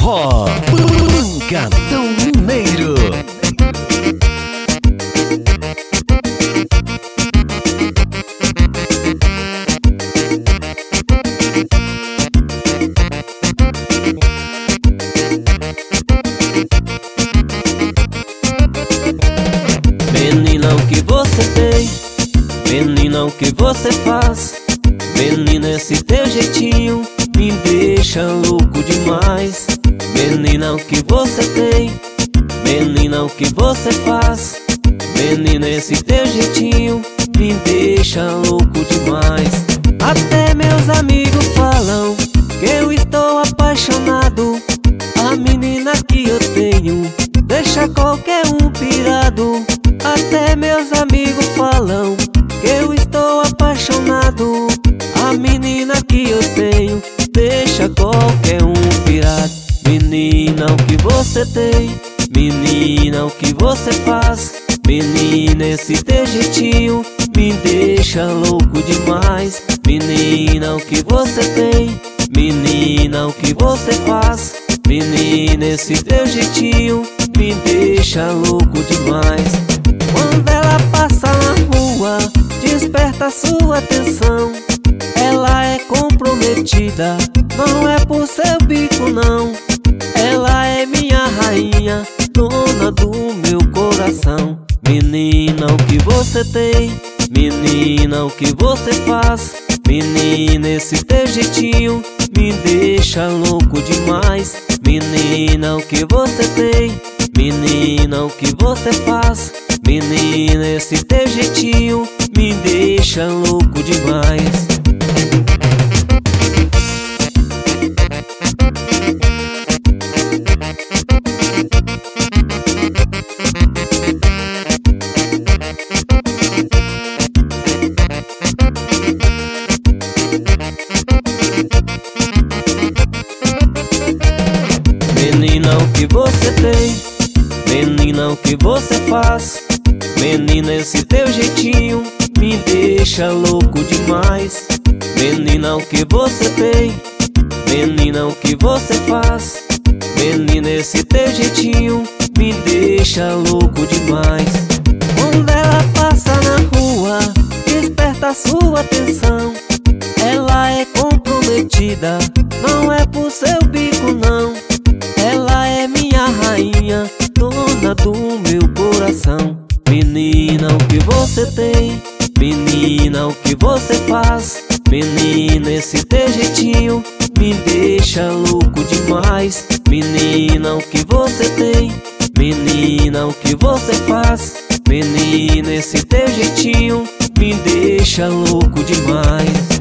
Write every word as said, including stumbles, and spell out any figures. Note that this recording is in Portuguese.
forró, pancadão mineiro. Menina, o que você tem? Menina, o que você faz? Menina, esse teu jeitinho me deixa louco demais. Menina, o que você tem? Menina, o que você faz? Menina, esse teu jeitinho me deixa louco demais. Até meus amigos falam que eu estou apaixonado. A menina que eu tenho deixa qualquer um pirado. Até meus amigos falam que eu estou apaixonado. A menina que eu tenho deixa qualquer um pirado. Menina, o que você tem? Menina, o que você faz? Menina, esse teu jeitinho me deixa louco demais. Menina, o que você tem? Menina, o que você faz? Menina, esse teu jeitinho me deixa louco demais. Quando ela passa na rua, desperta sua atenção. Ela é comprometida, não é por seu bico não. Ela é minha rainha, dona do meu coração. Menina, o que você tem? Menina, o que você faz? Menina, esse teu jeitinho me deixa louco demais. Menina, o que você tem? Menina, o que você faz? Menina, esse teu jeitinho me deixa louco demais. Menina, o que você tem? Menina, o que você faz? Menina, esse teu jeitinho me deixa louco demais. Menina, o que você tem? Menina, o que você faz? Menina, esse teu jeitinho me deixa louco demais. Quando ela passa na rua, desperta sua atenção. Ela é comprometida, não é por seu bico não. Ela é minha rainha, dona do meu coração. Menina, o que você tem? Menina, o que você faz? Menina, esse teu jeitinho me deixa louco demais. Menina, o que você tem? Menina, o que você faz? Menina, esse teu jeitinho me deixa louco demais.